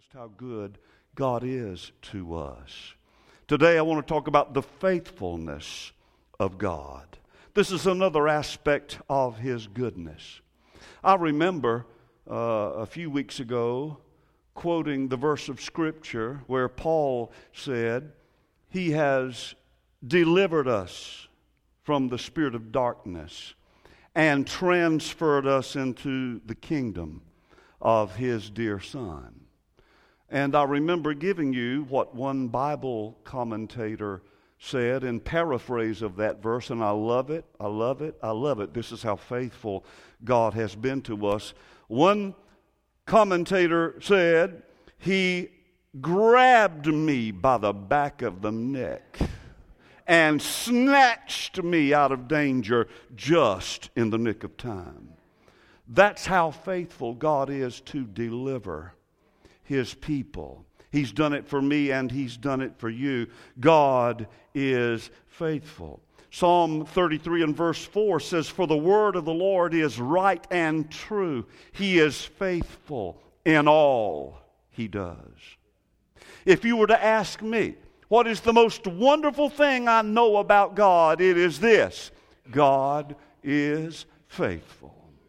just how good God is to us. Today I want to talk about the faithfulness of God. This is another aspect of His goodness. I remember a few weeks ago quoting the verse of Scripture where Paul said, He has delivered us from the spirit of darkness and transferred us into the kingdom of His dear Son. And I remember giving you what one Bible commentator said in paraphrase of that verse, and I love it, I love it, I love it. This is how faithful God has been to us. One commentator said, He grabbed me by the back of the neck and snatched me out of danger just in the nick of time. That's how faithful God is to deliver His people. He's done it for me and He's done it for you. God is faithful. Psalm 33 and verse 4 says, For the word of the Lord is right and true. He is faithful in all He does. If you were to ask me, what is the most wonderful thing I know about God? It is this: God is faithful.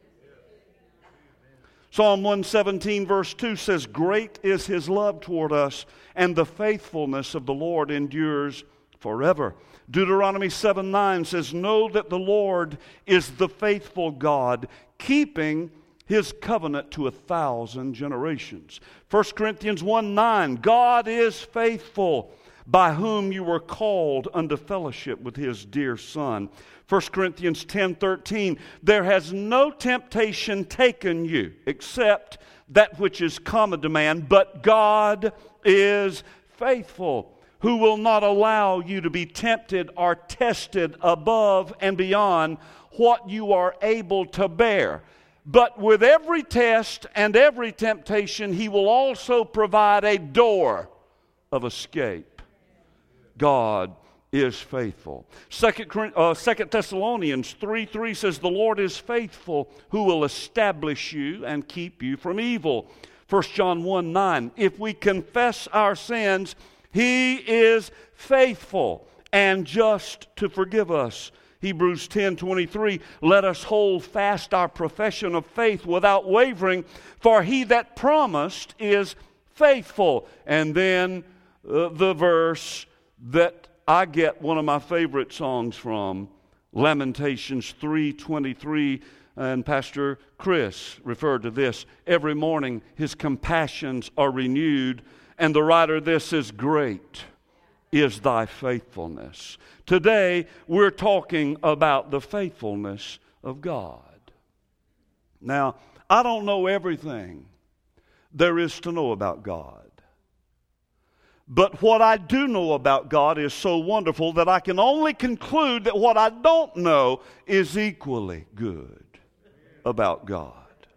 Psalm 117 verse 2 says, Great is His love toward us, and the faithfulness of the Lord endures forever. Deuteronomy 7:9 says, Know that the Lord is the faithful God, keeping His covenant to 1,000 generations. 1 Corinthians 1:9, God is faithful, by whom you were called unto fellowship with His dear Son. 1 Corinthians 10:13, there has no temptation taken you except that which is common to man, but God is faithful, who will not allow you to be tempted or tested above and beyond what you are able to bear. But with every test and every temptation, He will also provide a door of escape. God is faithful. 2 Thessalonians 3:3 says, The Lord is faithful, who will establish you and keep you from evil. 1 John 1:9, if we confess our sins, He is faithful and just to forgive us. Hebrews 10:23, let us hold fast our profession of faith without wavering, for He that promised is faithful. And then the verse that I get one of my favorite songs from, Lamentations 3:23, and Pastor Chris referred to this. Every morning His compassions are renewed, and the writer of this is, Great is Thy faithfulness. Today we're talking about the faithfulness of God. Now, I don't know everything there is to know about God. But what I do know about God is so wonderful that I can only conclude that what I don't know is equally good about God.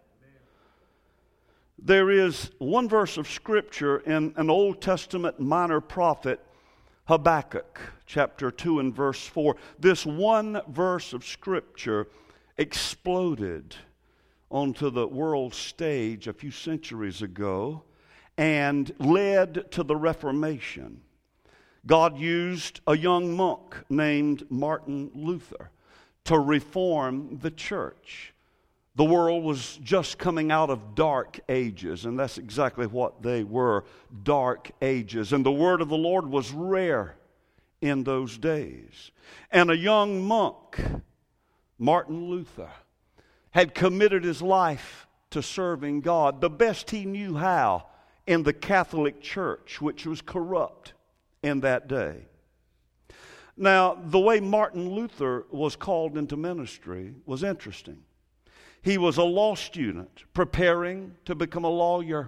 There is one verse of Scripture in an Old Testament minor prophet, Habakkuk, chapter 2 and verse 4. This one verse of Scripture exploded onto the world stage a few centuries ago and led to the Reformation. God used a young monk named Martin Luther to reform the church. The world was just coming out of dark ages, and that's exactly what they were, dark ages. And the word of the Lord was rare in those days. And a young monk, Martin Luther, had committed his life to serving God the best he knew how in the Catholic Church, which was corrupt in that day. Now, the way Martin Luther was called into ministry was interesting. He was a law student preparing to become a lawyer.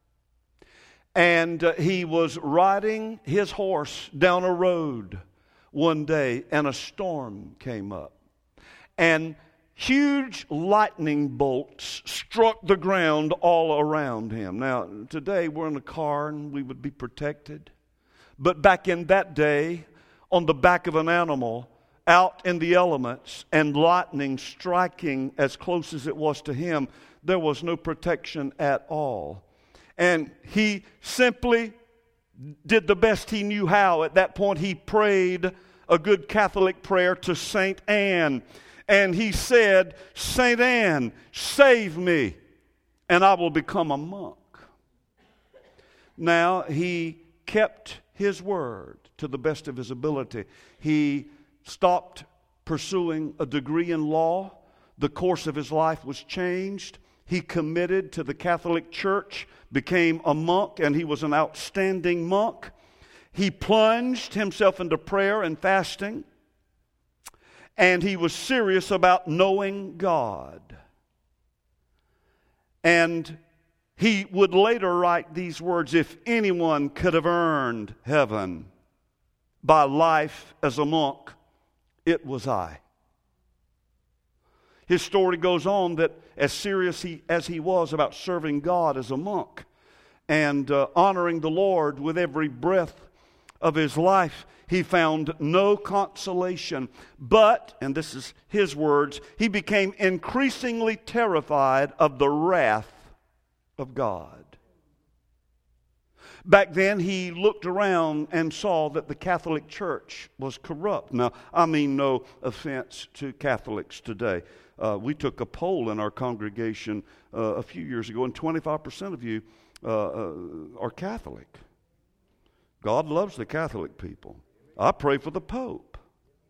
And he was riding his horse down a road one day, and a storm came up. And huge lightning bolts struck the ground all around him. Now, today we're in a car and we would be protected. But back in that day, on the back of an animal, out in the elements, and lightning striking as close as it was to him, there was no protection at all. And he simply did the best he knew how. At that point, he prayed a good Catholic prayer to St. Anne. And he said, "St. Anne, save me, and I will become a monk." Now, he kept his word to the best of his ability. He stopped pursuing a degree in law. The course of his life was changed. He committed to the Catholic Church, became a monk, and he was an outstanding monk. He plunged himself into prayer and fasting, and he was serious about knowing God. And he would later write these words, "If anyone could have earned heaven by life as a monk, it was I." His story goes on that as serious as he was about serving God as a monk and honoring the Lord with every breath of his life, he found no consolation. But, and this is his words, he became increasingly terrified of the wrath of God. Back then, he looked around and saw that the Catholic Church was corrupt. Now, I mean no offense to Catholics today. We took a poll in our congregation a few years ago, and 25% of you are Catholic. God loves the Catholic people. I pray for the Pope.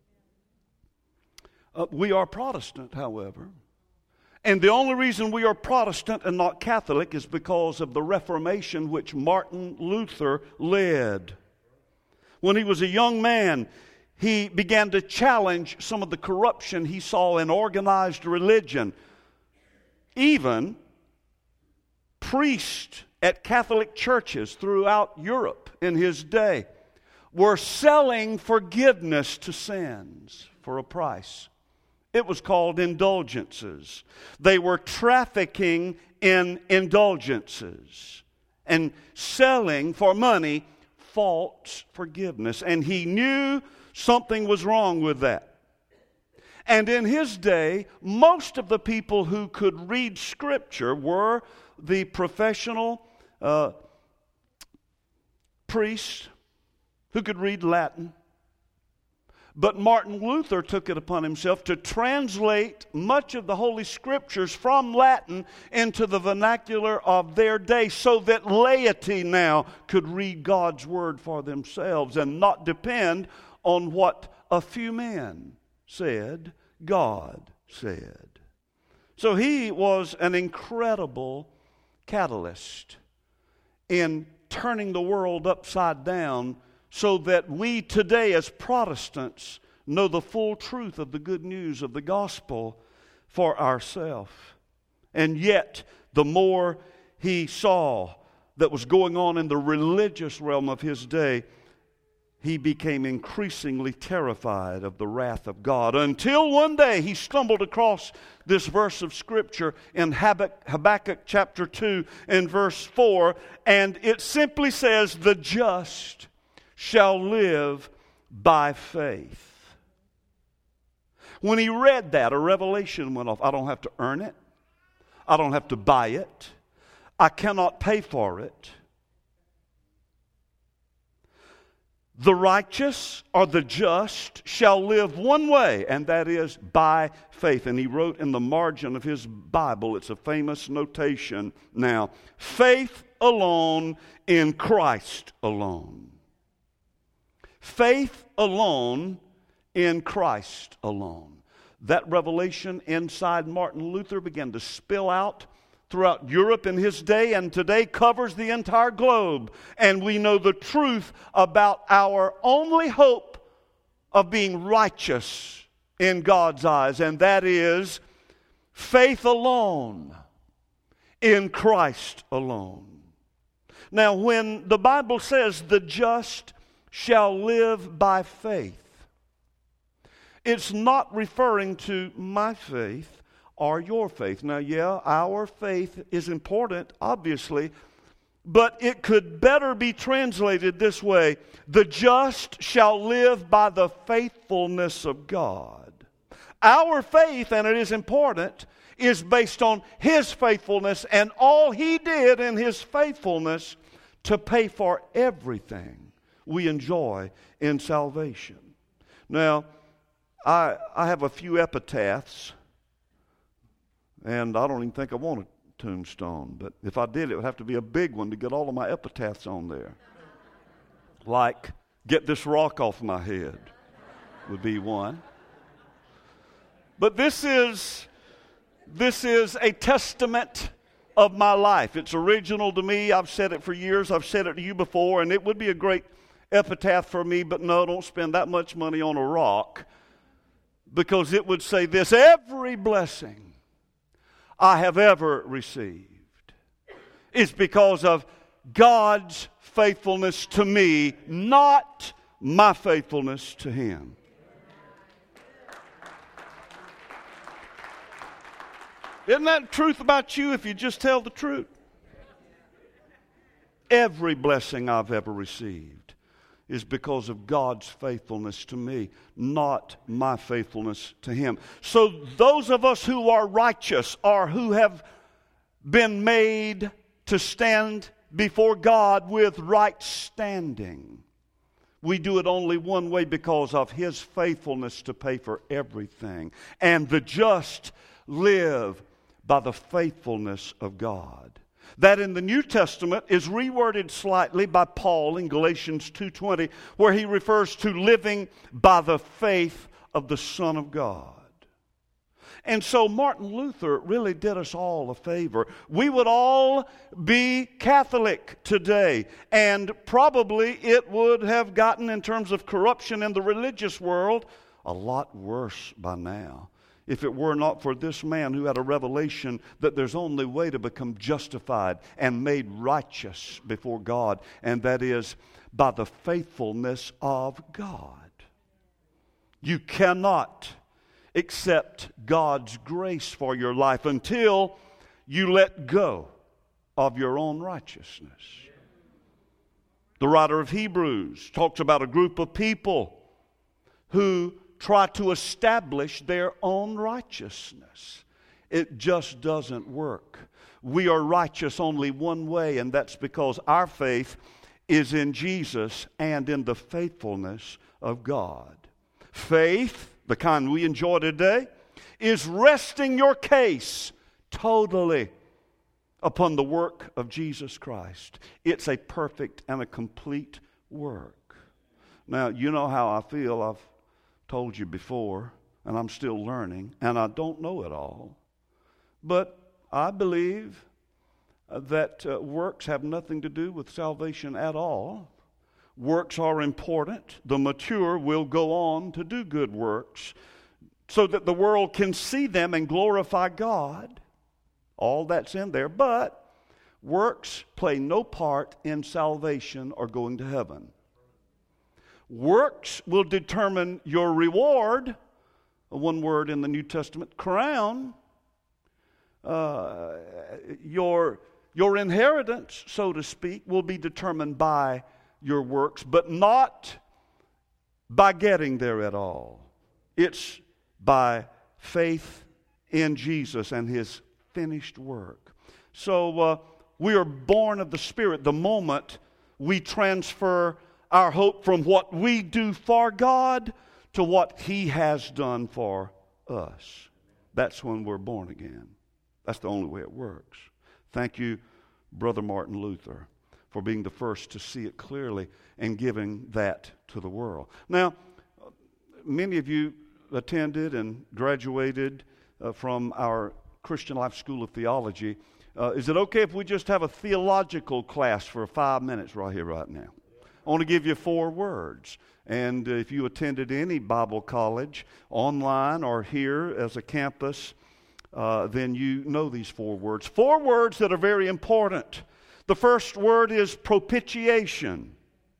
We are Protestant, however. And the only reason we are Protestant and not Catholic is because of the Reformation which Martin Luther led. When he was a young man, he began to challenge some of the corruption he saw in organized religion. Even priests at Catholic churches throughout Europe in his day were selling forgiveness to sins for a price. It was called indulgences. They were trafficking in indulgences and selling for money false forgiveness. And he knew something was wrong with that. And in his day, most of the people who could read Scripture were the professional priests who could read Latin. But Martin Luther took it upon himself to translate much of the Holy Scriptures from Latin into the vernacular of their day so that laity now could read God's Word for themselves and not depend on what a few men said, God said. So he was an incredible catalyst in turning the world upside down so that we today as Protestants know the full truth of the good news of the gospel for ourselves. And yet, the more he saw that was going on in the religious realm of his day, he became increasingly terrified of the wrath of God, until one day he stumbled across this verse of Scripture in Habakkuk chapter 2 and verse 4, and it simply says, "The just shall live by faith." When he read that, a revelation went off. I don't have to earn it. I don't have to buy it. I cannot pay for it. The righteous or the just shall live one way, and that is by faith. And he wrote in the margin of his Bible, it's a famous notation now, faith alone in Christ alone. Faith alone in Christ alone. That revelation inside Martin Luther began to spill out throughout Europe in his day, and today covers the entire globe. And we know the truth about our only hope of being righteous in God's eyes, and that is faith alone in Christ alone. Now, when the Bible says the just shall live by faith, it's not referring to my faith or your faith. Now, yeah, our faith is important, obviously, but it could better be translated this way: the just shall live by the faithfulness of God. Our faith, and it is important, is based on His faithfulness and all He did in His faithfulness to pay for everything we enjoy in salvation. Now, I have a few epitaphs, and I don't even think I want a tombstone, but if I did, it would have to be a big one to get all of my epitaphs on there. Like, get this rock off my head would be one. But this is a testament of my life. It's original to me. I've said it for years. I've said it to you before, and it would be a great epitaph for me, but no, don't spend that much money on a rock, because it would say this: every blessing I have ever received is because of God's faithfulness to me, not my faithfulness to Him. Isn't that the truth about you if you just tell the truth? Every blessing I've ever received is because of God's faithfulness to me, not my faithfulness to Him. So those of us who are righteous, or who have been made to stand before God with right standing, we do it only one way: because of His faithfulness to pay for everything. And the just live by the faithfulness of God. That in the New Testament is reworded slightly by Paul in Galatians 2:20, where he refers to living by the faith of the Son of God. And so Martin Luther really did us all a favor. We would all be Catholic today, and probably it would have gotten, in terms of corruption in the religious world, a lot worse by now, if it were not for this man who had a revelation that there's only way to become justified and made righteous before God, and that is by the faithfulness of God. You cannot accept God's grace for your life until you let go of your own righteousness. The writer of Hebrews talks about a group of people who try to establish their own righteousness. It just doesn't work. We are righteous only one way, and that's because our faith is in Jesus and in the faithfulness of God. Faith, the kind we enjoy today, is resting your case totally upon the work of Jesus Christ. It's a perfect and a complete work. Now, you know how I feel. I've told you before, and I'm still learning, and I don't know it all. But I believe that works have nothing to do with salvation at all. Works are important. The mature will go on to do good works so that the world can see them and glorify God. All that's in there. But works play no part in salvation or going to heaven. Works will determine your reward. One word in the New Testament, crown. Your inheritance, so to speak, will be determined by your works, but not by getting there at all. It's by faith in Jesus and His finished work. So we are born of the Spirit the moment we transfer our hope from what we do for God to what He has done for us. That's when we're born again. That's the only way it works. Thank you, Brother Martin Luther, for being the first to see it clearly and giving that to the world. Now, many of you attended and graduated from our Christian Life School of Theology. Is it okay if we just have a theological class for 5 minutes right here, right now? I want to give you 4 words. And if you attended any Bible college, online or here as a campus, then you know these 4 words. 4 words that are very important. The first word is propitiation.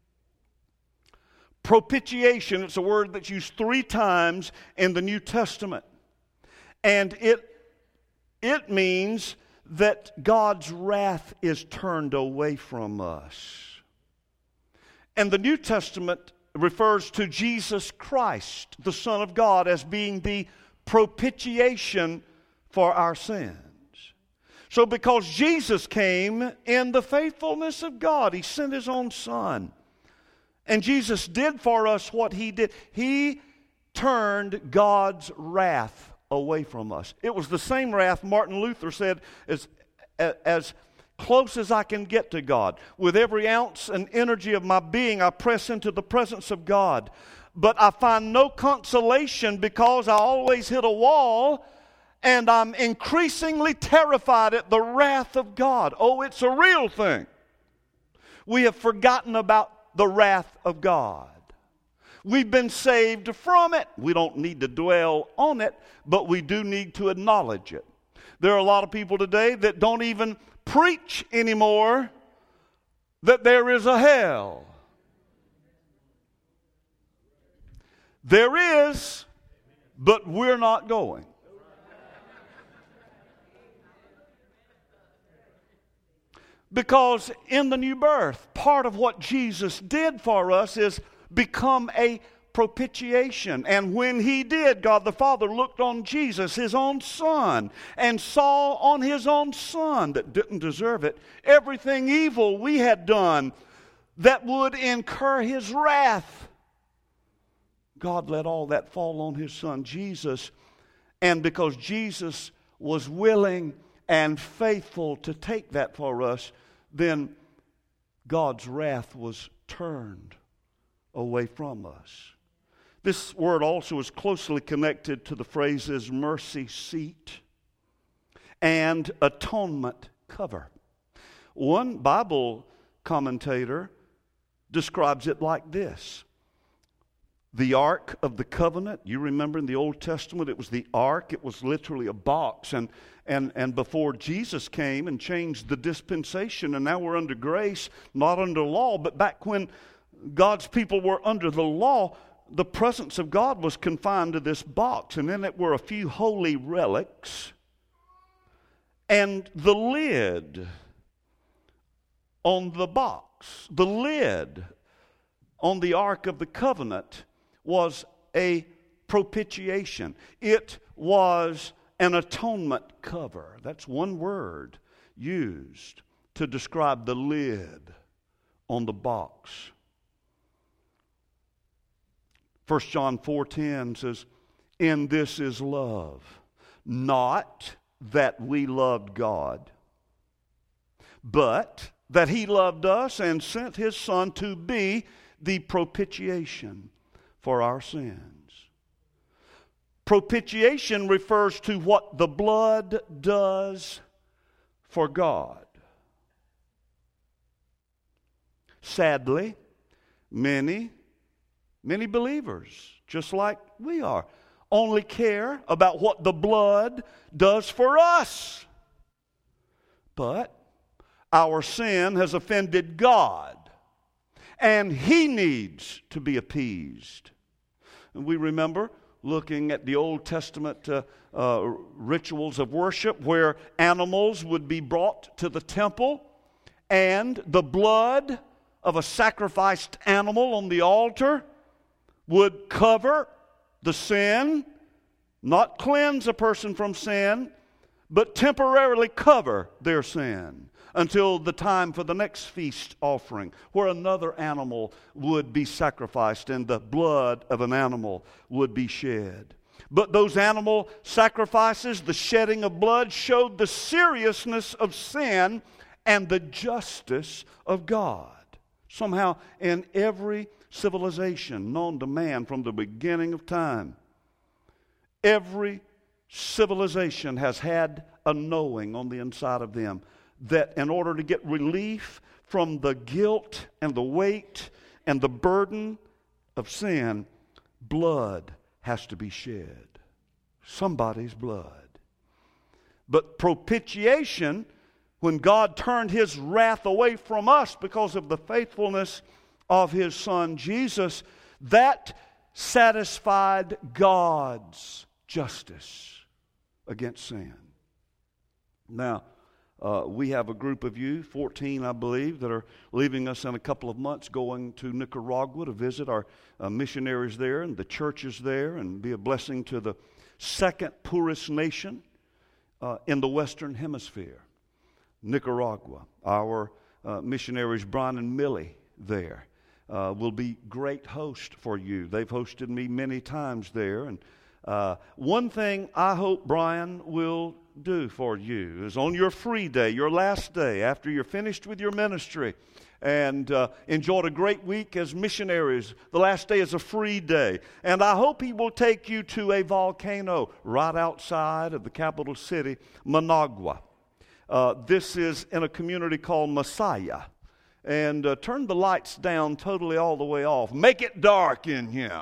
Propitiation, it's a word that's used 3 times in the New Testament. And it means that God's wrath is turned away from us. And the New Testament refers to Jesus Christ, the Son of God, as being the propitiation for our sins. So because Jesus came in the faithfulness of God, He sent His own Son. And Jesus did for us what He did. He turned God's wrath away from us. It was the same wrath Martin Luther said, as close as I can get to God. With every ounce and energy of my being, I press into the presence of God. But I find no consolation because I always hit a wall, and I'm increasingly terrified at the wrath of God. Oh, it's a real thing. We have forgotten about the wrath of God. We've been saved from it. We don't need to dwell on it, but we do need to acknowledge it. There are a lot of people today that don't even preach anymore that there is a hell. There is, but we're not going. Because in the new birth, part of what Jesus did for us is become a propitiation. And when He did, God the Father looked on Jesus, His own Son, and saw on His own Son that didn't deserve it, everything evil we had done that would incur His wrath. God let all that fall on His Son, Jesus. And because Jesus was willing and faithful to take that for us, then God's wrath was turned away from us. This word also is closely connected to the phrases mercy seat and atonement cover. One Bible commentator describes it like this. The Ark of the Covenant, you remember in the Old Testament, it was the Ark. It was literally a box. And before Jesus came and changed the dispensation, and now we're under grace, not under law, but back when God's people were under the law, the presence of God was confined to this box. And in it were a few holy relics. And the lid on the box, the lid on the Ark of the Covenant was a propitiation. It was an atonement cover. That's one word used to describe the lid on the box. 1 John 4:10 says, "In this is love, not that we loved God, but that He loved us and sent His Son to be the propitiation for our sins." Propitiation refers to what the blood does for God. Sadly, many believers, just like we are, only care about what the blood does for us. But our sin has offended God, and He needs to be appeased. And we remember looking at the Old Testament rituals of worship where animals would be brought to the temple, and the blood of a sacrificed animal on the altar would cover the sin, not cleanse a person from sin, but temporarily cover their sin until the time for the next feast offering, where another animal would be sacrificed and the blood of an animal would be shed. But those animal sacrifices, the shedding of blood, showed the seriousness of sin and the justice of God. Somehow, in every civilization known to man from the beginning of time, every civilization has had a knowing on the inside of them that in order to get relief from the guilt and the weight and the burden of sin, blood has to be shed. Somebody's blood. But propitiation, when God turned His wrath away from us because of the faithfulness of His Son Jesus, that satisfied God's justice against sin. Now, we have a group of you, 14 I believe, that are leaving us in a couple of months going to Nicaragua to visit our missionaries there and the churches there and be a blessing to the second poorest nation in the Western Hemisphere. Nicaragua, our missionaries Brian and Millie there will be great host for you. They've hosted me many times there. And one thing I hope Brian will do for you is on your free day, your last day, after you're finished with your ministry and enjoyed a great week as missionaries, the last day is a free day. And I hope he will take you to a volcano right outside of the capital city, Managua. This is in a community called Masaya. And turn the lights down totally all the way off. Make it dark in here.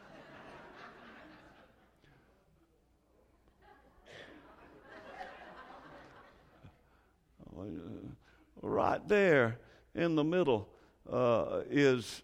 Right there in the middle is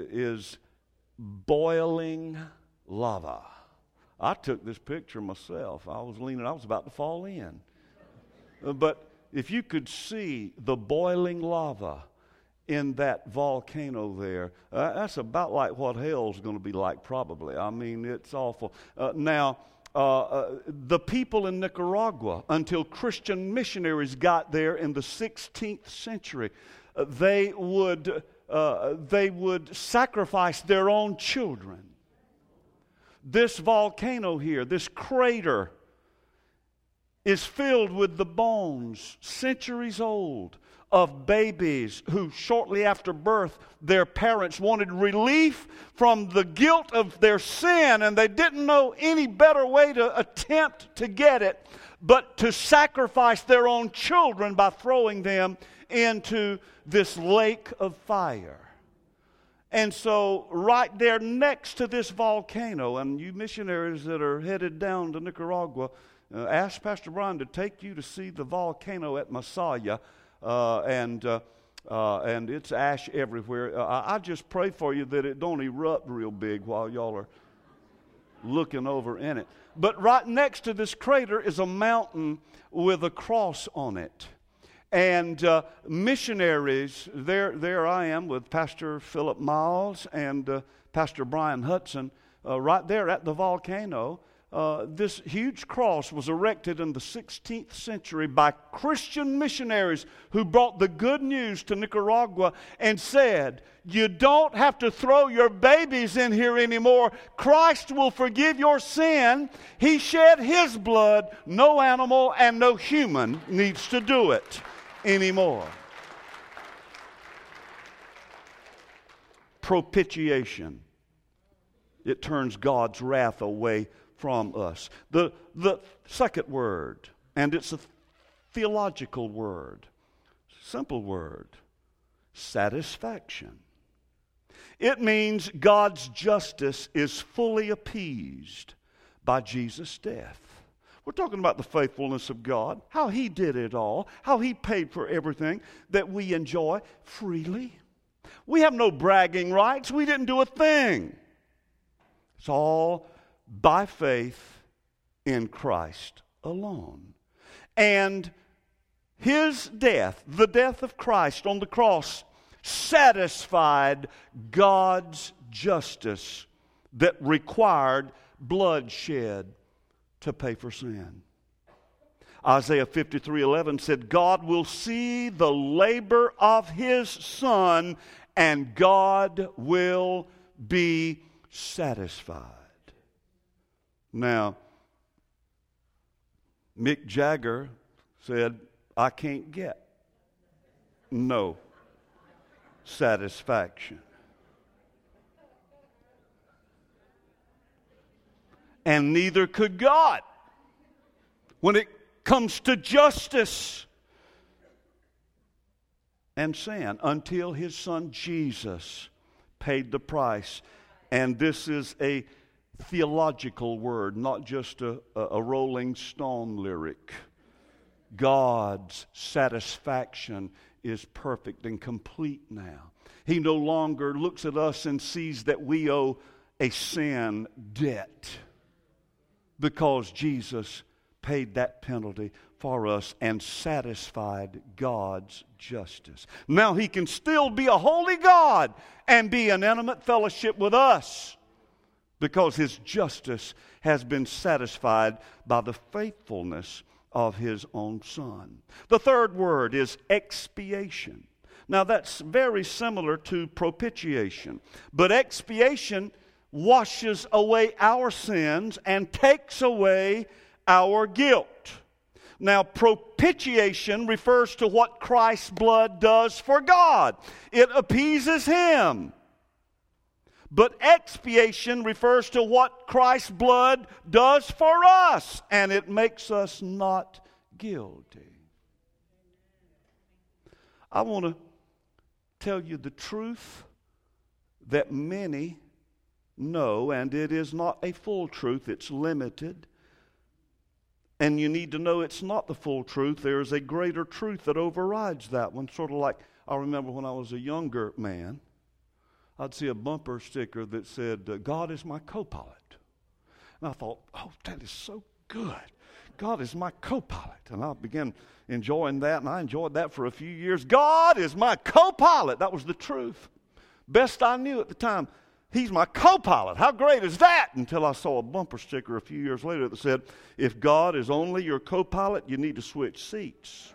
boiling lava. I took this picture myself. I was about to fall in. But if you could see the boiling lava in that volcano there, that's about like what hell's going to be like probably. I mean, it's awful. Now, the people in Nicaragua, until Christian missionaries got there in the 16th century, they would sacrifice their own children. This volcano here, this crater, is filled with the bones, centuries old, of babies who shortly after birth, their parents wanted relief from the guilt of their sin, and they didn't know any better way to attempt to get it but to sacrifice their own children by throwing them into this lake of fire. And so right there next to this volcano, and you missionaries that are headed down to Nicaragua, ask Pastor Brian to take you to see the volcano at Masaya, and it's ash everywhere. I just pray for you that it don't erupt real big while y'all are looking over in it. But right next to this crater is a mountain with a cross on it. And missionaries, there I am with Pastor Philip Miles and Pastor Brian Hudson, right there at the volcano. This huge cross was erected in the 16th century by Christian missionaries who brought the good news to Nicaragua and said, you don't have to throw your babies in here anymore. Christ will forgive your sin. He shed His blood. No animal and no human needs to do it anymore. Propitiation. It turns God's wrath away from us. The second word, and it's a theological word, simple word, satisfaction. It means God's justice is fully appeased by Jesus' death. We're talking about the faithfulness of God, how He did it all, how He paid for everything that we enjoy freely. We have no bragging rights. We didn't do a thing. It's all by faith in Christ alone. And His death, the death of Christ on the cross, satisfied God's justice that required bloodshed to pay for sin. Isaiah 53:11 said, God will see the labor of His Son, and God will be satisfied. Now, Mick Jagger said, I can't get no satisfaction. And neither could God when it comes to justice and sin until His Son Jesus paid the price. And this is a theological word, not just a Rolling Stone lyric. God's satisfaction is perfect and complete now. He no longer looks at us and sees that we owe a sin debt, because Jesus paid that penalty for us and satisfied God's justice. Now He can still be a holy God and be in intimate fellowship with us, because His justice has been satisfied by the faithfulness of His own Son. The third word is expiation. Now that's very similar to propitiation, but expiation washes away our sins and takes away our guilt. Now, propitiation refers to what Christ's blood does for God. It appeases Him. But expiation refers to what Christ's blood does for us, and it makes us not guilty. I want to tell you the truth that many know, and it is not a full truth, it's limited. And you need to know it's not the full truth. There is a greater truth that overrides that one. Sort of like, I remember when I was a younger man, I'd see a bumper sticker that said, God is my co-pilot. And I thought, oh, that is so good. God is my co-pilot. And I began enjoying that, and I enjoyed that for a few years. God is my co-pilot. That was the truth. Best I knew at the time. He's my co-pilot. How great is that? Until I saw a bumper sticker a few years later that said, if God is only your co-pilot, you need to switch seats.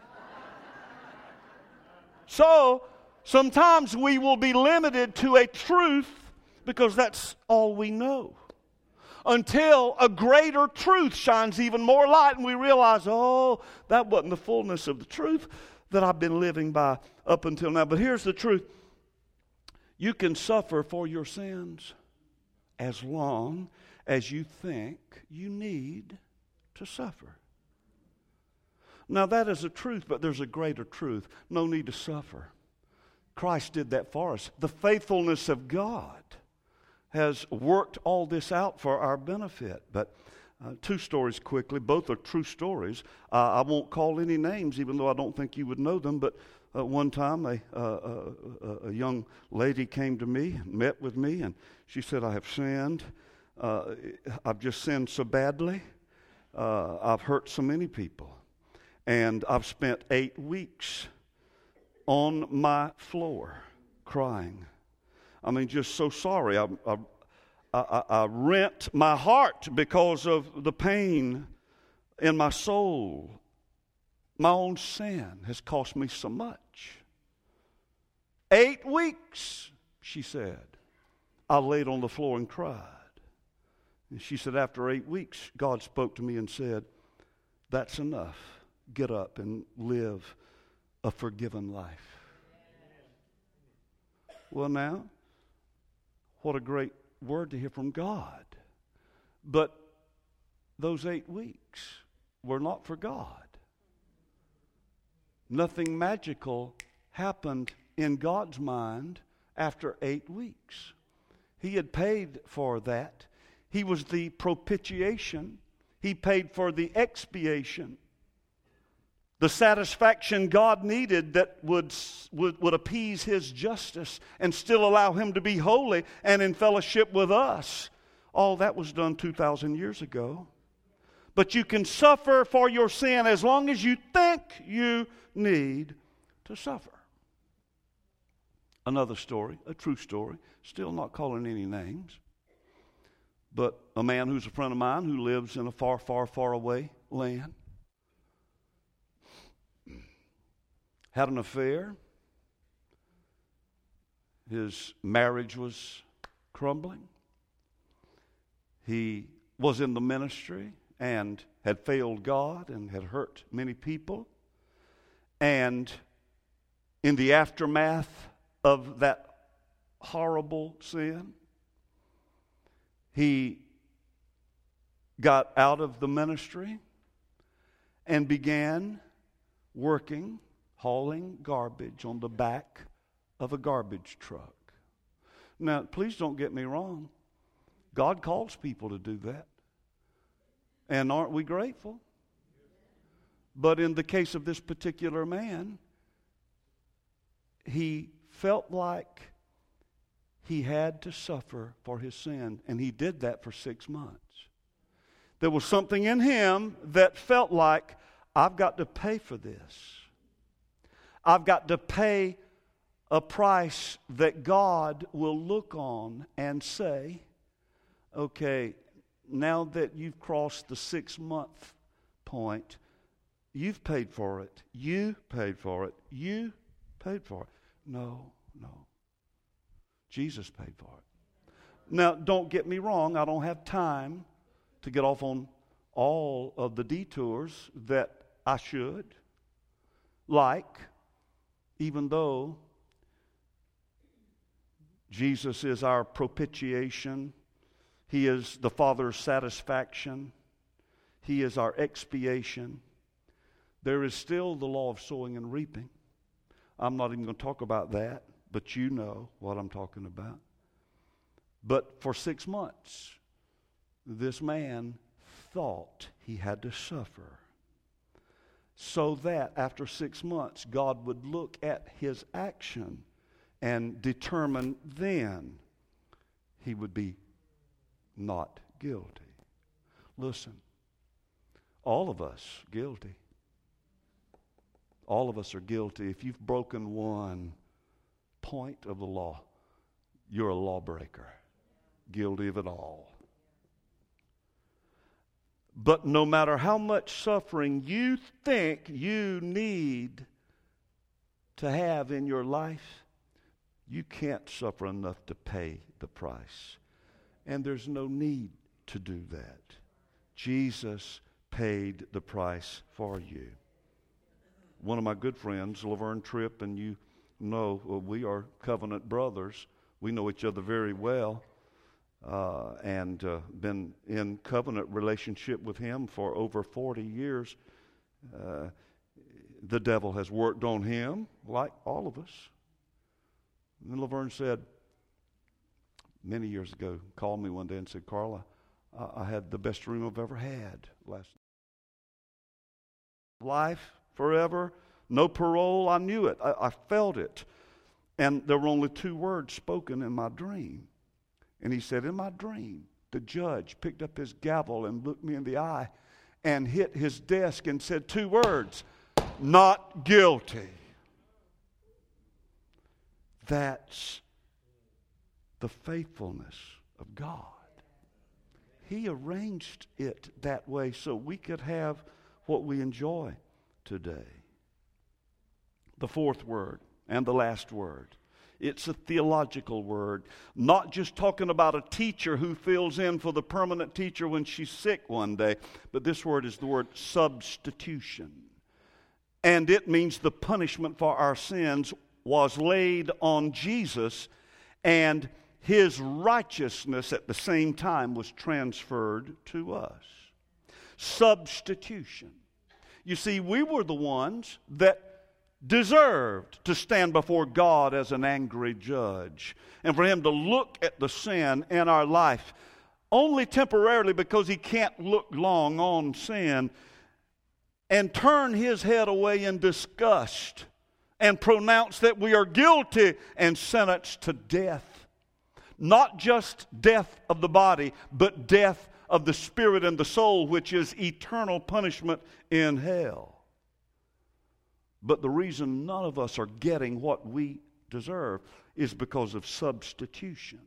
So, sometimes we will be limited to a truth because that's all we know. Until a greater truth shines even more light and we realize, oh, that wasn't the fullness of the truth that I've been living by up until now. But here's the truth. You can suffer for your sins as long as you think you need to suffer. Now that is a truth, but there's a greater truth. No need to suffer. Christ did that for us. The faithfulness of God has worked all this out for our benefit. But two stories quickly. Both are true stories. I won't call any names, even though I don't think you would know them, but one time, a young lady came to me, met with me, and she said, I have sinned. I've just sinned so badly. I've hurt so many people. And I've spent 8 weeks on my floor crying. I mean, just so sorry. I rent my heart because of the pain in my soul. My own sin has cost me so much. 8 weeks, she said. I laid on the floor and cried. And she said, after 8 weeks, God spoke to me and said, that's enough. Get up and live a forgiven life. Well, now, what a great word to hear from God. But those 8 weeks were not for God. Nothing magical happened in God's mind after 8 weeks. He had paid for that. He was the propitiation. He paid for the expiation. The satisfaction God needed that would appease His justice and still allow Him to be holy and in fellowship with us. All that was done 2,000 years ago. But you can suffer for your sin as long as you think you need to suffer. Another story, a true story, still not calling any names, but a man who's a friend of mine who lives in a far, far, far away land. Had an affair. His marriage was crumbling. He was in the ministry and had failed God and had hurt many people. And in the aftermath of that horrible sin, he got out of the ministry and began working, hauling garbage on the back of a garbage truck. Now, please don't get me wrong. God calls people to do that. And aren't we grateful? But in the case of this particular man, he felt like he had to suffer for his sin, and he did that for 6 months. There was something in him that felt like, I've got to pay for this. I've got to pay a price that God will look on and say, okay, now that you've crossed the 6-month point, you've paid for it. You paid for it. You paid for it. No. Jesus paid for it. Now, don't get me wrong. I don't have time to get off on all of the detours that I should. Like, even though Jesus is our propitiation, He is the Father's satisfaction, He is our expiation, there is still the law of sowing and reaping. I'm not even going to talk about that, but you know what I'm talking about. But for 6 months, this man thought he had to suffer, so that after 6 months, God would look at his action and determine then he would be not guilty. Listen, all of us guilty. All of us are guilty. If you've broken one point of the law, you're a lawbreaker, guilty of it all. But no matter how much suffering you think you need to have in your life, you can't suffer enough to pay the price. And there's no need to do that. Jesus paid the price for you. One of my good friends, Laverne Tripp, and you know we are covenant brothers. We know each other very well. And been in covenant relationship with him for over 40 years. The devil has worked on him, like all of us. And Laverne said, many years ago, called me one day and said, Carla, I had the best dream I've ever had last night. Life, forever, no parole, I knew it. I felt it. And there were only 2 words spoken in my dream. And he said, in my dream, the judge picked up his gavel and looked me in the eye and hit his desk and said 2 words, not guilty. That's the faithfulness of God. He arranged it that way so we could have what we enjoy today. The 4th word and the last word. It's a theological word, not just talking about a teacher who fills in for the permanent teacher when she's sick one day, but this word is the word substitution. And it means the punishment for our sins was laid on Jesus, and his righteousness at the same time was transferred to us. Substitution. You see, we were the ones that deserved to stand before God as an angry judge and for him to look at the sin in our life only temporarily, because he can't look long on sin, and turn his head away in disgust and pronounce that we are guilty and sentenced to death. Not just death of the body, but death of the spirit and the soul, which is eternal punishment in hell. But the reason none of us are getting what we deserve is because of substitution.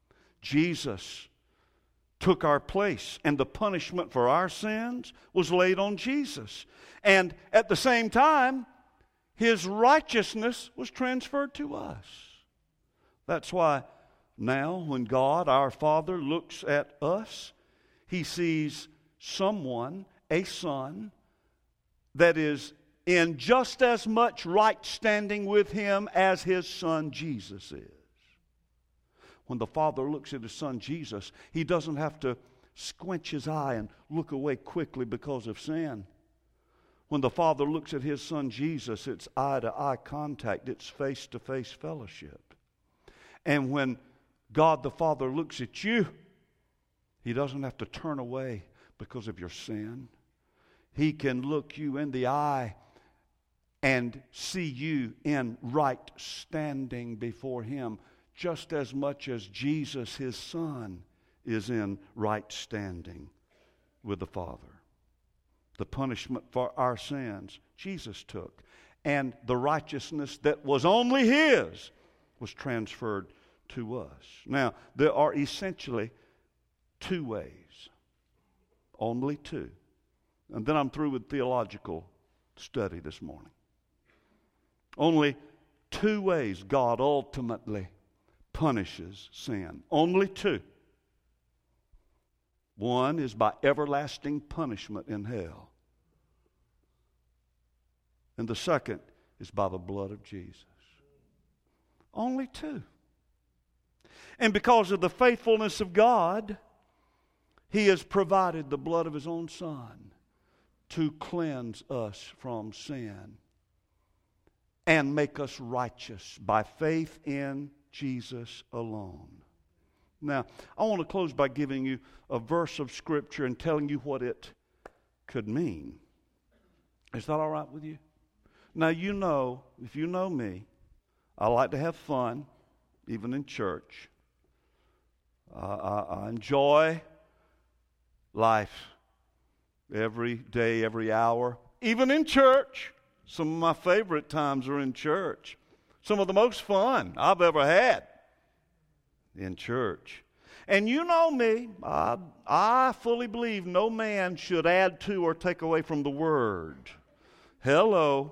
Jesus took our place, and the punishment for our sins was laid on Jesus. And at the same time, his righteousness was transferred to us. That's why now when God, our Father, looks at us, he sees someone, a son, that is in just as much right standing with him as his son Jesus is. When the Father looks at his son Jesus, he doesn't have to squinch his eye and look away quickly because of sin. When the Father looks at his son Jesus, it's eye-to-eye contact, it's face-to-face fellowship. And when God the Father looks at you, he doesn't have to turn away because of your sin. He can look you in the eye and see you in right standing before him, just as much as Jesus, his son, is in right standing with the Father. The punishment for our sins Jesus took, and the righteousness that was only his was transferred to us. Now, there are essentially 2 ways, only 2. And then I'm through with theological study this morning. Only two ways God ultimately punishes sin. Only two. One is by everlasting punishment in hell. And the second is by the blood of Jesus. Only two. And because of the faithfulness of God, He has provided the blood of His own Son to cleanse us from sin and make us righteous by faith in Jesus alone. Now, I want to close by giving you a verse of Scripture and telling you what it could mean. Is that all right with you? Now, you know, if you know me, I like to have fun, even in church. I enjoy life every day, every hour, even in church. Some of my favorite times are in church. Some of the most fun I've ever had in church. And you know me, I fully believe no man should add to or take away from the Word. Hello.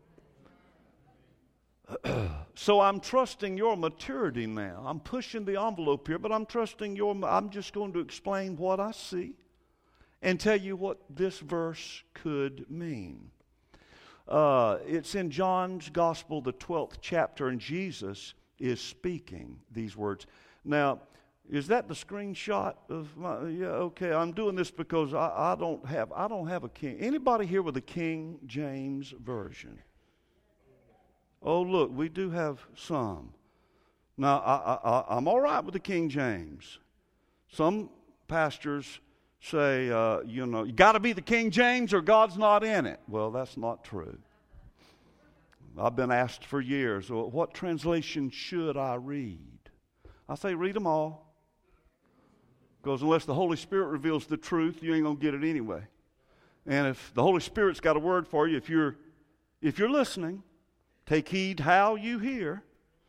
So I'm trusting your maturity now. I'm pushing the envelope here, but I'm trusting I'm just going to explain what I see and tell you what this verse could mean. It's in John's Gospel, the 12th chapter, and Jesus is speaking these words. Now, is that the screenshot of my? Yeah, okay. I'm doing this because I don't have a King. Anybody here with a King James version? Oh, look, we do have some. Now, I'm all right with the King James. Some pastors say, you got to be the King James or God's not in it. Well, that's not true. I've been asked for years, well, what translation should I read? I say read them all. Because unless the Holy Spirit reveals the truth, you ain't going to get it anyway. And if the Holy Spirit's got a word for you, if you're listening, take heed how you hear,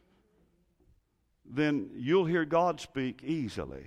then you'll hear God speak easily.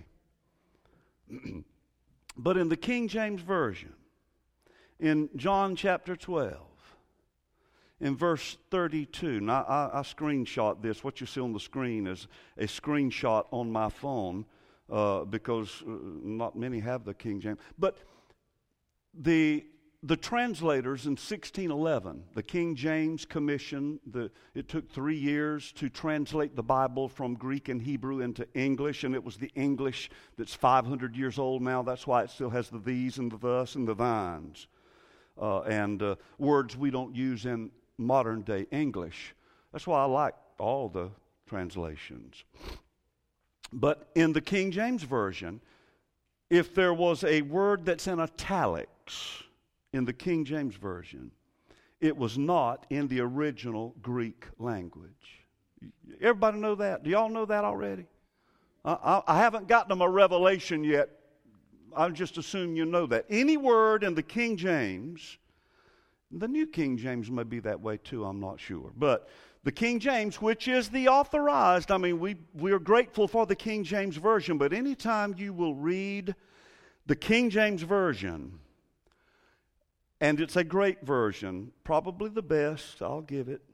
But in the King James Version, in John chapter 12, in verse 32, now I screenshot this. What you see on the screen is a screenshot on my phone because not many have the King James. But the translators in 1611, the King James Commission, it took 3 years to translate the Bible from Greek and Hebrew into English, and it was the English that's 500 years old now. That's why it still has the these and the thus and the thines, and words we don't use in modern-day English. That's why I like all the translations. But in the King James Version, if there was a word that's in italics, in the King James Version, it was not in the original Greek language. Everybody know that? Do y'all know that already? I haven't gotten them a revelation yet. I just assume you know that. Any word in the King James, the New King James may be that way too, I'm not sure. But the King James, which is the authorized, we are grateful for the King James Version, but anytime you will read the King James Version, and it's a great version, probably the best, I'll give it.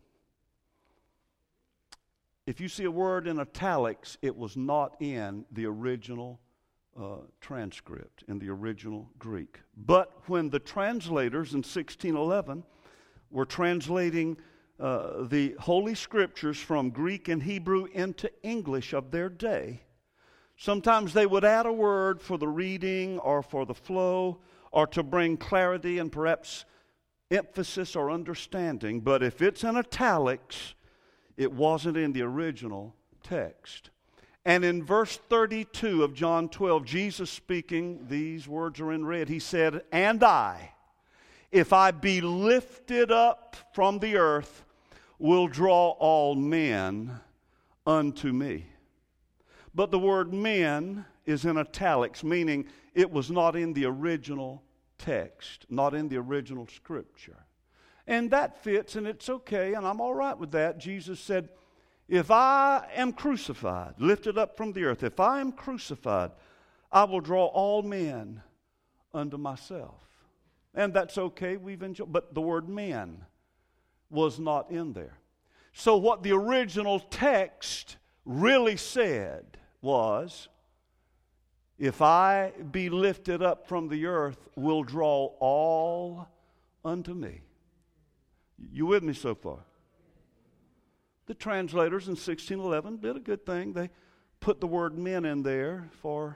If you see a word in italics, it was not in the original transcript, in the original Greek. But when the translators in 1611 were translating the Holy Scriptures from Greek and Hebrew into English of their day, sometimes they would add a word for the reading or for the flow, or to bring clarity and perhaps emphasis or understanding. But if it's in italics, it wasn't in the original text. And in verse 32 of John 12, Jesus speaking, these words are in red. He said, "And I, if I be lifted up from the earth, will draw all men unto me." But the word men is in italics, meaning it was not in the original text, not in the original Scripture. And that fits, and it's okay, and I'm all right with that. Jesus said, if I am crucified, lifted up from the earth, if I am crucified, I will draw all men unto myself. And that's okay, we've enjoyed. But the word men was not in there. So what the original text really said was, if I be lifted up from the earth, will draw all unto me. You with me so far? The translators in 1611 did a good thing. They put the word men in there for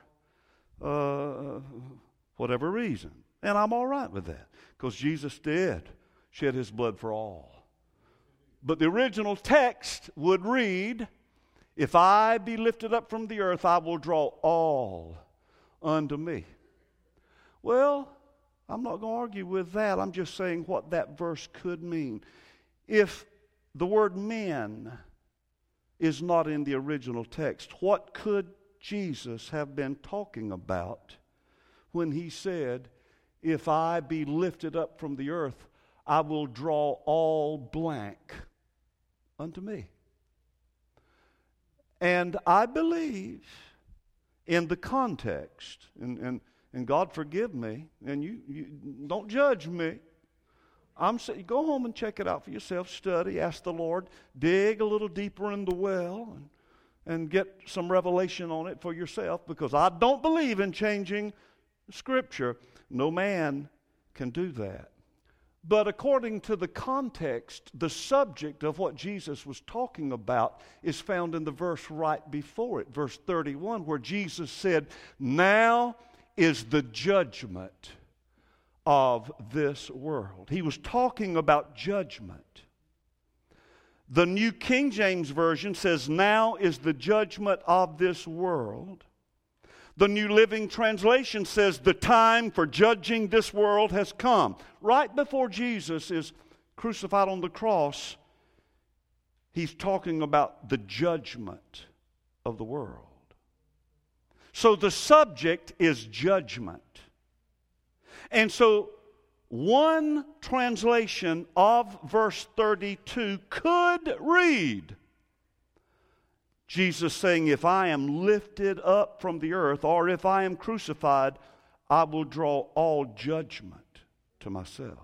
whatever reason. And I'm all right with that, because Jesus did shed his blood for all. But the original text would read, if I be lifted up from the earth, I will draw all unto me. Well, I'm not going to argue with that. I'm just saying what that verse could mean. If the word men is not in the original text, what could Jesus have been talking about when he said, if I be lifted up from the earth, I will draw all blank unto me? And I believe in the context, and God forgive me, and you don't judge me. I'm saying, go home and check it out for yourself, study, ask the Lord, dig a little deeper in the well, and get some revelation on it for yourself, because I don't believe in changing Scripture. No man can do that. But according to the context, the subject of what Jesus was talking about is found in the verse right before it, verse 31, where Jesus said, now is the judgment of this world. He was talking about judgment. The New King James Version says, now is the judgment of this world. The New Living Translation says, the time for judging this world has come. Right before Jesus is crucified on the cross, he's talking about the judgment of the world. So the subject is judgment. And so one translation of verse 32 could read, Jesus saying, if I am lifted up from the earth, or if I am crucified, I will draw all judgment to myself.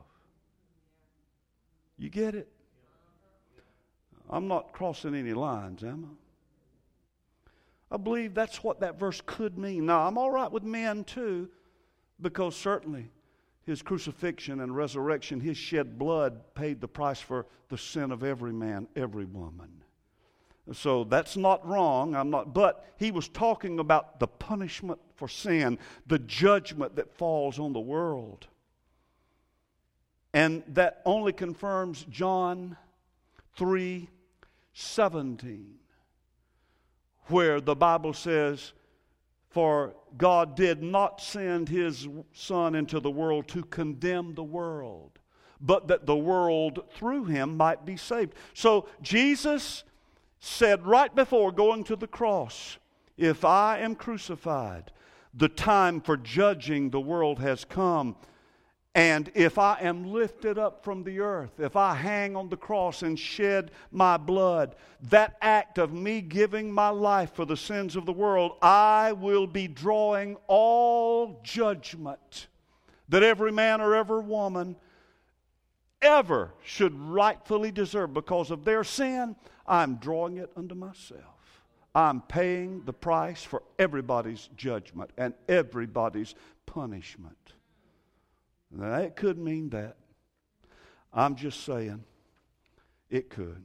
You get it? I'm not crossing any lines, am I? I believe that's what that verse could mean. Now, I'm all right with men too, because certainly his crucifixion and resurrection, his shed blood paid the price for the sin of every man, every woman. So that's not wrong. But he was talking about the punishment for sin, the judgment that falls on the world. And that only confirms John 3:17, where the Bible says, for God did not send his Son into the world to condemn the world, but that the world through him might be saved. So Jesus said right before going to the cross, if I am crucified, the time for judging the world has come. And if I am lifted up from the earth, if I hang on the cross and shed my blood, that act of me giving my life for the sins of the world, I will be drawing all judgment that every man or every woman ever should rightfully deserve because of their sin. I'm drawing it unto myself. I'm paying the price for everybody's judgment and everybody's punishment. Now, it could mean that. I'm just saying it could.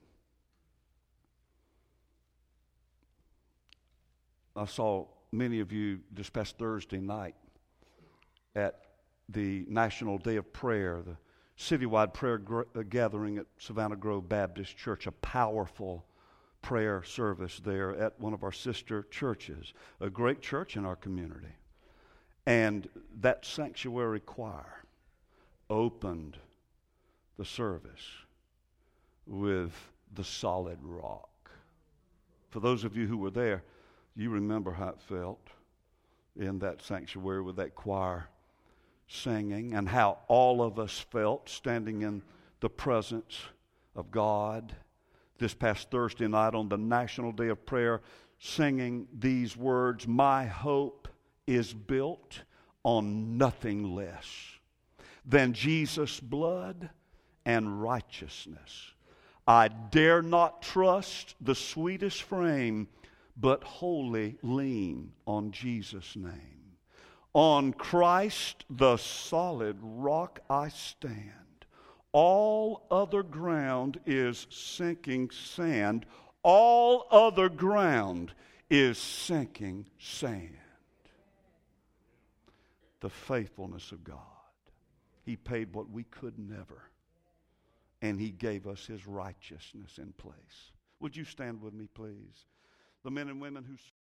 I saw many of you this past Thursday night at the National Day of Prayer, the citywide prayer gathering at Savannah Grove Baptist Church, a powerful prayer service there at one of our sister churches, a great church in our community. And that sanctuary choir opened the service with The Solid Rock. For those of you who were there, you remember how it felt in that sanctuary with that choir singing, and how all of us felt standing in the presence of God this past Thursday night on the National Day of Prayer, singing these words, my hope is built on nothing less than Jesus' blood and righteousness. I dare not trust the sweetest frame, but wholly lean on Jesus' name. On Christ, the solid rock, I stand. All other ground is sinking sand. All other ground is sinking sand. The faithfulness of God. He paid what we could never. And He gave us His righteousness in place. Would you stand with me, please? The men and women who